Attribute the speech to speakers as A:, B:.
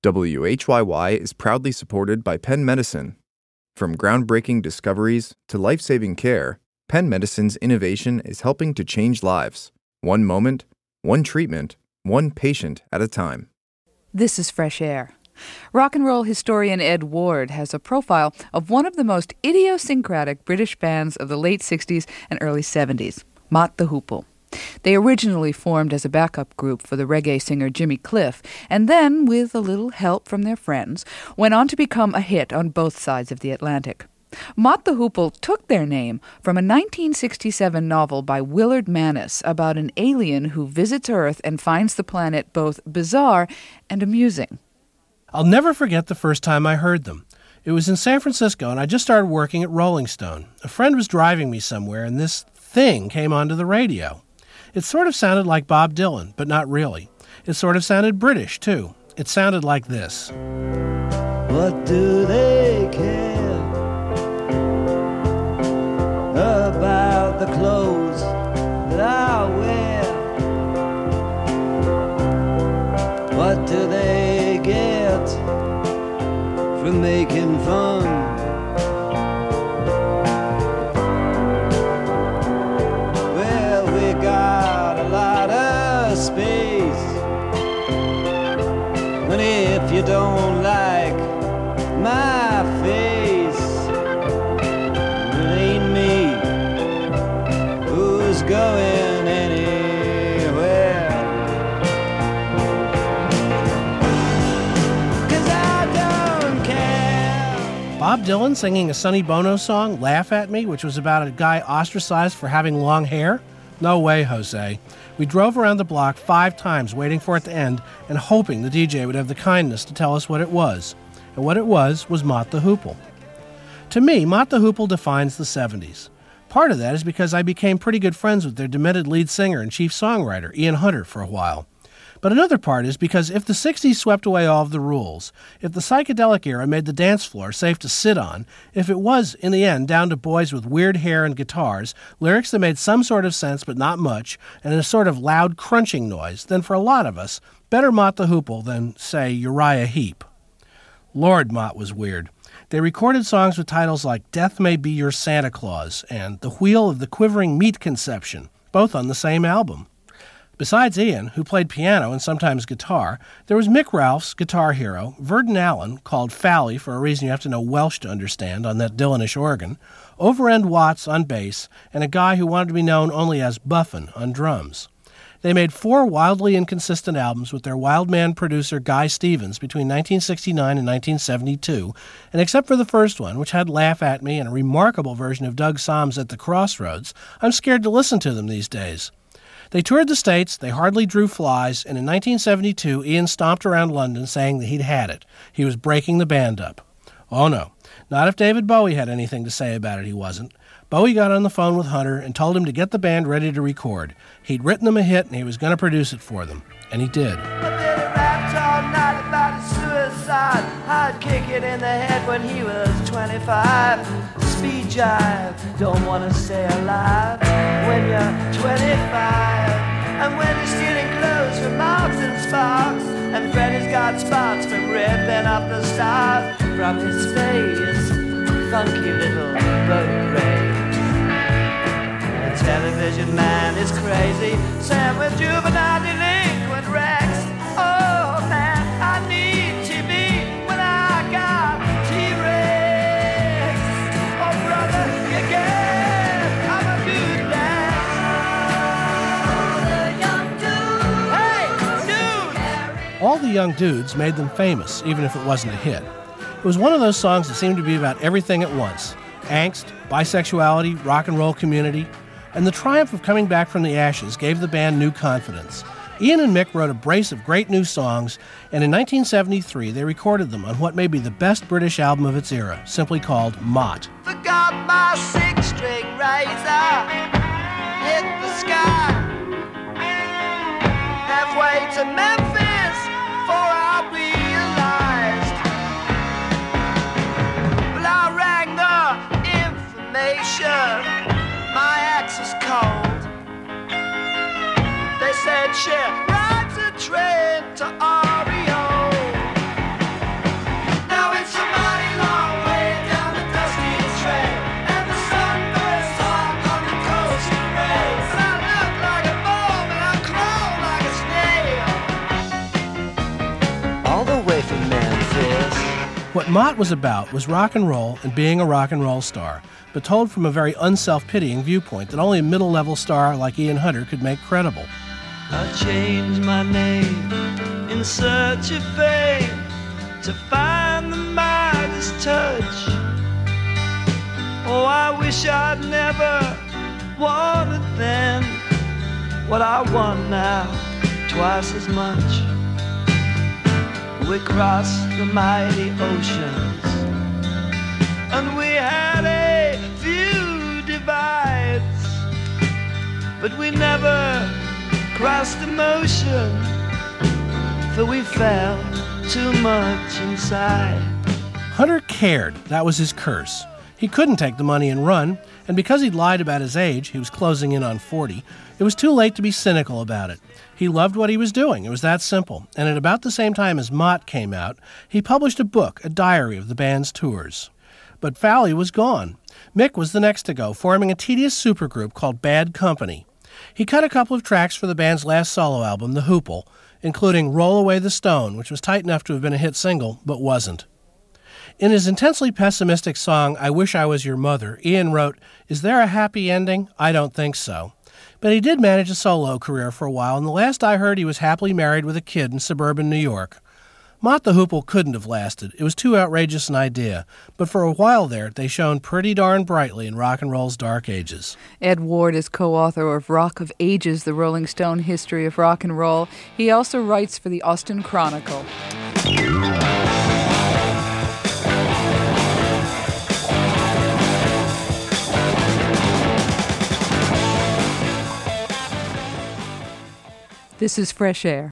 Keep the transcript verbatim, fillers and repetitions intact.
A: W H Y Y is proudly supported by Penn Medicine. From groundbreaking discoveries to life-saving care, Penn Medicine's innovation is helping to change lives, one moment, one treatment, one patient at a time.
B: This is Fresh Air. Rock and roll historian Ed Ward has a profile of one of the most idiosyncratic British bands of the late sixties and early seventies, Mott the Hoople. They originally formed as a backup group for the reggae singer Jimmy Cliff, and then, with a little help from their friends, went on to become a hit on both sides of the Atlantic. Mott the Hoople took their name from a nineteen sixty-seven novel by Willard Manus about an alien who visits Earth and finds the planet both bizarre and amusing.
C: I'll never forget the first time I heard them. It was in San Francisco, and I just started working at Rolling Stone. A friend was driving me somewhere, and this thing came onto the radio. It sort of sounded like Bob Dylan, but not really. It sort of sounded British, too. It sounded like this.
D: What do they care about the clothes that I wear? What do they get from making fun? And if you don't like my face, it ain't me who's going anywhere. 'Cause I don't care.
C: Bob Dylan singing a Sonny Bono song, Laugh at Me, which was about a guy ostracized for having long hair? No way, Jose. We drove around the block five times waiting for it to end and hoping the D J would have the kindness to tell us what it was. And what it was was Mott the Hoople. To me, Mott the Hoople defines the seventies. Part of that is because I became pretty good friends with their demented lead singer and chief songwriter, Ian Hunter, for a while. But another part is because if the sixties swept away all of the rules, if the psychedelic era made the dance floor safe to sit on, if it was, in the end, down to boys with weird hair and guitars, lyrics that made some sort of sense but not much, and a sort of loud crunching noise, then for a lot of us, better Mott the Hoople than, say, Uriah Heep. Lord, Mott was weird. They recorded songs with titles like Death May Be Your Santa Claus and The Wheel of the Quivering Meat Conception, both on the same album. Besides Ian, who played piano and sometimes guitar, there was Mick Ralph's guitar hero, Verdon Allen, called Fally for a reason you have to know Welsh to understand, on that Dylanish organ, Overend Watts on bass, and a guy who wanted to be known only as Buffin on drums. They made four wildly inconsistent albums with their Wildman producer Guy Stevens between nineteen sixty-nine and nineteen seventy-two, and except for the first one, which had Laugh at Me and a remarkable version of Doug Soms at the Crossroads, I'm scared to listen to them these days. They toured the States, they hardly drew flies, and in nineteen seventy-two, Ian stomped around London saying that he'd had it. He was breaking the band up. Oh no, not if David Bowie had anything to say about it, he wasn't. Bowie got on the phone with Hunter and told him to get the band ready to record. He'd written them a hit and he was going to produce it for them. And he did.
D: But then he rapped all night about his suicide. I'd kick it in the head when he was twenty-five. Speed jive, don't want to stay alive when you're twenty-five. And when you're stealing clothes from Marks and Sparks, and Freddy's got spots from ripping up the stars from his face, funky little boat race. The television man is crazy, Sam with juvenile delinquent Rex. Oh man, I need T V when I got T-Rex. Oh brother, you get, I'm a good lad. Hey, dude!
C: All the Young Dudes made them famous, even if it wasn't a hit. It was one of those songs that seemed to be about everything at once. Angst, bisexuality, rock and roll community. And the triumph of coming back from the ashes gave the band new confidence. Ian and Mick wrote a brace of great new songs, and in nineteen seventy-three they recorded them on what may be the best British album of its era, simply called Mott.
D: Forgot my six-string razor, hit the sky, halfway to Memphis, before I realized. Well, I rang the information, my axe is cold. They said she rides a train to Oreo. all the way from Memphis.
C: What Mott was about was rock and roll and being a rock and roll star, but told from a very unself-pitying viewpoint that only a middle-level star like Ian Hunter could make credible.
D: I changed my name in search of fame to find the Midas touch. Oh, I wish I'd never wanted then what I want now, twice as much. We crossed the mighty oceans, and we had a few divides, but we never crossed emotion, for we felt too much inside.
C: Hunter cared. That was his curse. He couldn't take the money and run, and because he'd lied about his age, he was closing in on forty, it was too late to be cynical about it. He loved what he was doing. It was that simple. And at about the same time as Mott came out, he published a book, a diary of the band's tours. But Fowley was gone. Mick was the next to go, forming a tedious supergroup called Bad Company. He cut a couple of tracks for the band's last solo album, The Hoople, including Roll Away the Stone, which was tight enough to have been a hit single, but wasn't. In his intensely pessimistic song, I Wish I Was Your Mother, Ian wrote, "Is there a happy ending? I don't think so." But he did manage a solo career for a while, and the last I heard he was happily married with a kid in suburban New York. Mott the Hoople couldn't have lasted. It was too outrageous an idea. But for a while there, they shone pretty darn brightly in rock and roll's dark ages.
B: Ed Ward is co-author of Rock of Ages, the Rolling Stone History of Rock and Roll. He also writes for the Austin Chronicle. This is Fresh Air.